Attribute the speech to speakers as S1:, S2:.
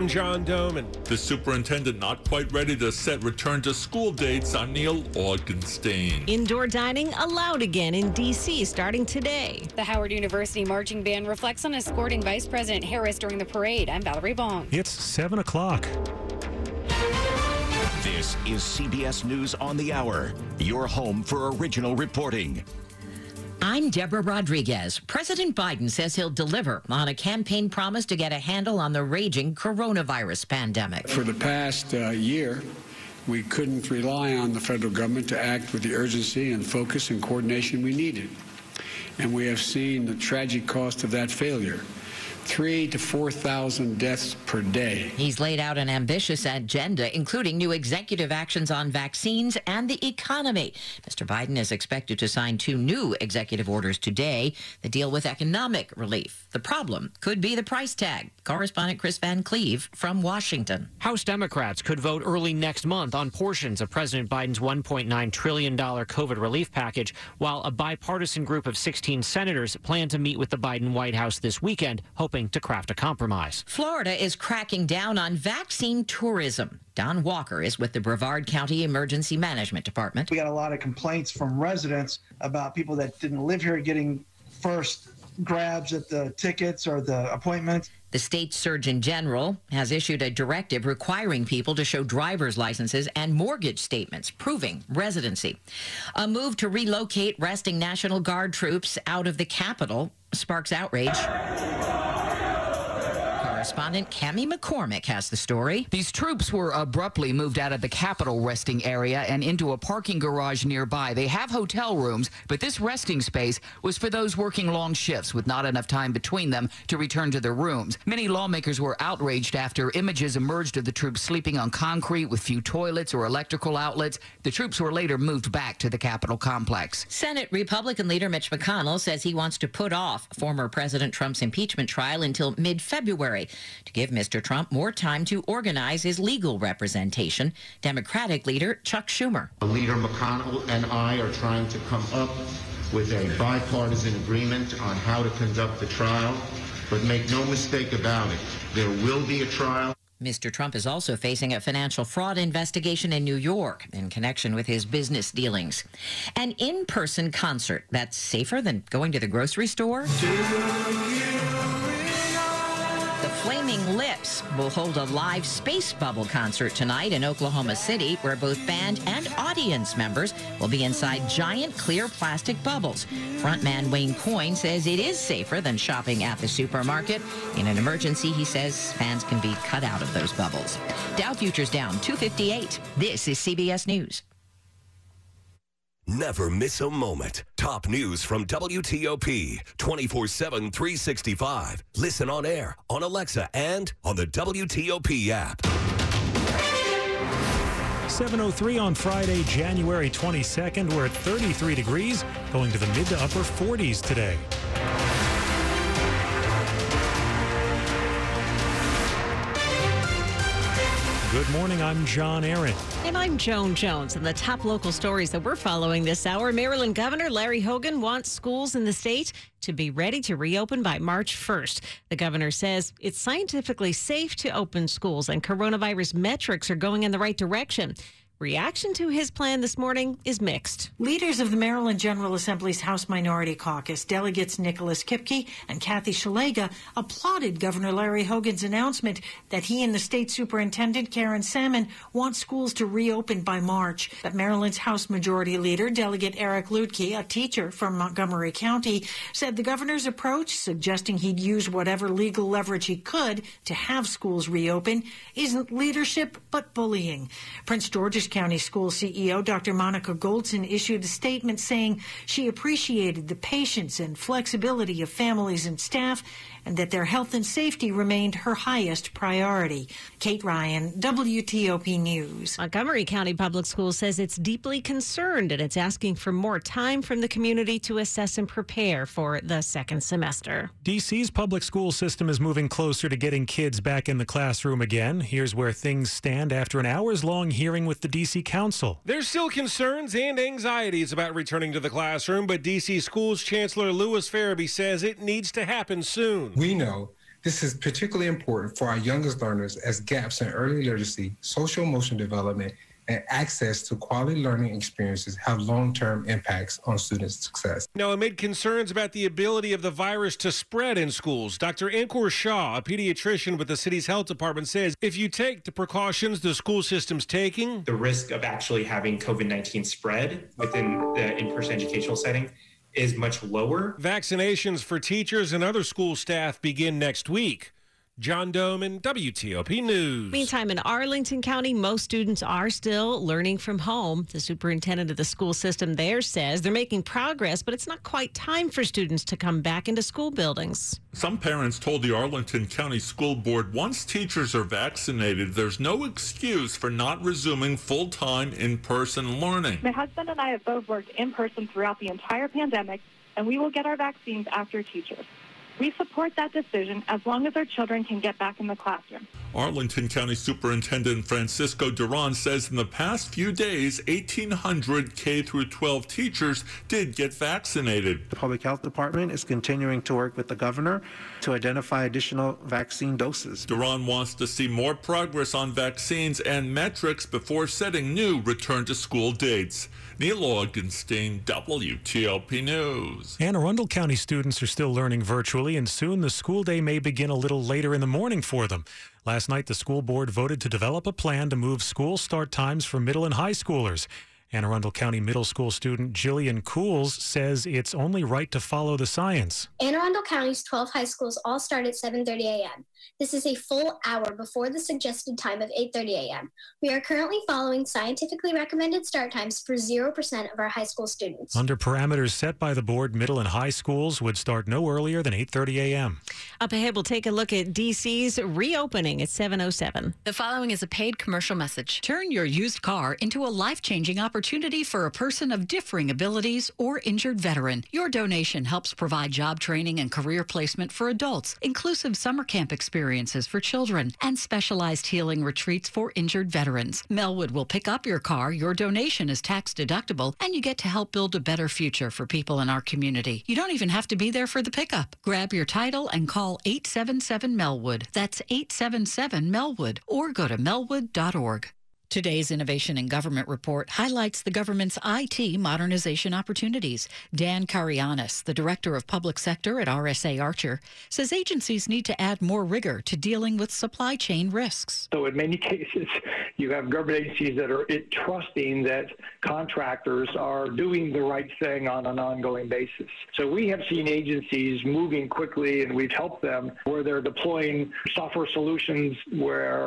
S1: I'm John Doman.
S2: The superintendent not quite ready to set return to school dates. I'm Neil Augenstein.
S3: Indoor dining allowed again in D.C. starting today.
S4: The Howard University marching band reflects on escorting Vice President Harris during the parade. I'm Valerie Bong.
S1: It's 7 o'clock.
S5: This is CBS News on the Hour, your home for original reporting.
S6: I'm Deborah Rodriguez. President Biden says he'll deliver on a campaign promise to get a handle on the raging coronavirus pandemic.
S7: For the past year, we couldn't rely on the federal government to act with the urgency and focus and coordination we needed. And we have seen the tragic cost of that failure. 3,000 to 4,000 deaths per day.
S6: He's laid out an ambitious agenda, including new executive actions on vaccines and the economy. Mr. Biden is expected to sign 2 new executive orders today that deal with economic relief. The problem could be the price tag. Correspondent Chris Van Cleve from Washington.
S8: House Democrats could vote early next month on portions of President Biden's $1.9 trillion COVID relief package, while a bipartisan group of 16 senators plan to meet with the Biden White House this weekend, hoping to craft a compromise.
S6: Florida is cracking down on vaccine tourism. Don Walker is with the Brevard County Emergency Management Department.
S9: We got a lot of complaints from residents about people that didn't live here getting first grabs at the tickets or the appointments.
S6: The state surgeon general has issued a directive requiring people to show driver's licenses and mortgage statements proving residency. A move to relocate resting National Guard troops out of the Capitol sparks outrage. Correspondent Cammie McCormick has the story.
S10: These troops were abruptly moved out of the Capitol resting area and into a parking garage nearby. They have hotel rooms, but this resting space was for those working long shifts with not enough time between them to return to their rooms. Many lawmakers were outraged after images emerged of the troops sleeping on concrete with few toilets or electrical outlets. The troops were later moved back to the Capitol complex.
S6: Senate Republican leader Mitch McConnell says he wants to put off former President Trump's impeachment trial until mid-February to give Mr. Trump more time to organize his legal representation. Democratic leader Chuck Schumer.
S11: Leader McConnell and I are trying to come up with a bipartisan agreement on how to conduct the trial, but make no mistake about it, there will be a trial.
S6: Mr. Trump is also facing a financial fraud investigation in New York in connection with his business dealings. An in-person concert that's safer than going to the grocery store? The Flaming Lips will hold a live Space Bubble concert tonight in Oklahoma City, where both band and audience members will be inside giant clear plastic bubbles. Frontman Wayne Coyne says it is safer than shopping at the supermarket. In an emergency, he says fans can be cut out of those bubbles. Dow futures down 258. This is CBS News.
S12: Never miss a moment. Top news from WTOP 24/7, 365. Listen on air, on Alexa, and on the WTOP app.
S1: 7:03 on Friday, January 22nd. We're at 33 degrees, going to the mid to upper 40s today. Good morning, I'm John Aaron.
S3: And I'm Joan Jones. And the top local stories that we're following this hour, Maryland Governor Larry Hogan wants schools in the state to be ready to reopen by March 1st. The governor says it's scientifically safe to open schools and coronavirus metrics are going in the right direction. Reaction to his plan this morning is mixed.
S13: Leaders of the Maryland General Assembly's House Minority Caucus, delegates Nicholas Kipke and Kathy Szeliga, applauded Governor Larry Hogan's announcement that he and the state superintendent, Karen Salmon, want schools to reopen by March. But Maryland's House Majority Leader, Delegate Eric Lutke, a teacher from Montgomery County, said the governor's approach, suggesting he'd use whatever legal leverage he could to have schools reopen, isn't leadership but bullying. Prince George's County School CEO Dr. Monica Goldson issued a statement saying she appreciated the patience and flexibility of families and staff and that their health and safety remained her highest priority. Kate Ryan, WTOP News.
S3: Montgomery County Public Schools says it's deeply concerned and it's asking for more time from the community to assess and prepare for the second semester.
S1: D.C.'s public school system is moving closer to getting kids back in the classroom again. Here's where things stand after an hours-long hearing with the D.C. Council.
S14: There's still concerns and anxieties about returning to the classroom, but D.C. Schools Chancellor Louis Farabee says it needs to happen soon.
S15: We know This is particularly important for our youngest learners as gaps in early literacy, social emotional development, and access to quality learning experiences have long-term impacts on students' success.
S14: Now, amid concerns about the ability of the virus to spread in schools, Dr. Ankur Shah, a pediatrician with the city's health department, says if you take the precautions the school system's taking,
S16: the risk of actually having COVID-19 spread within the in-person educational setting is much lower.
S14: Vaccinations for teachers and other school staff begin next week. John Doman, WTOP News.
S3: Meantime, in Arlington County, most students are still learning from home. The superintendent of the school system there says they're making progress, but it's not quite time for students to come back into school buildings.
S2: Some parents told the Arlington County School Board once teachers are vaccinated, there's no excuse for not resuming full-time in-person learning.
S17: My husband and I have both worked in person throughout the entire pandemic, and we will get our vaccines after teachers. We support that decision as long as our children can get back in the classroom.
S2: Arlington County Superintendent Francisco Duran says in the past few days, 1,800 K-12 teachers did get vaccinated.
S18: The Public Health Department is continuing to work with the governor to identify additional vaccine doses.
S2: Duran wants to see more progress on vaccines and metrics before setting new return-to-school dates. Neil Augenstein, WTOP News.
S1: Anne Arundel County students are still learning virtually, and soon the school day may begin a little later in the morning for them. Last night, the school board voted to develop a plan to move school start times for middle and high schoolers. Anne Arundel County middle school student Jillian Cools says it's only right to follow the science.
S19: Anne Arundel County's 12 high schools all start at 7:30 a.m. This is a full hour before the suggested time of 8:30 a.m. We are currently following scientifically recommended start times for 0% of our high school students.
S1: Under parameters set by the board, middle and high schools would start no earlier than 8:30 a.m.
S3: Up ahead, we'll take a look at D.C.'s reopening at 7:07.
S20: The following is a paid commercial message. Turn your used car into a life-changing opportunity for a person of differing abilities or injured veteran. Your donation helps provide job training and career placement for adults, inclusive summer camp experiences for children, and specialized healing retreats for injured veterans. Melwood will pick up your car. Your donation is tax deductible, and you get to help build a better future for people in our community. You don't even have to be there for the pickup. Grab your title and call 877-MELWOOD. That's 877-MELWOOD, or go to melwood.org. Today's Innovation in Government report highlights the government's IT modernization opportunities. Dan Karianis, the Director of Public Sector at RSA Archer, says agencies need to add more rigor to dealing with supply chain risks.
S21: So in many cases, you have government agencies that are trusting that contractors are doing the right thing on an ongoing basis. So we have seen agencies moving quickly, and we've helped them where they're deploying software solutions where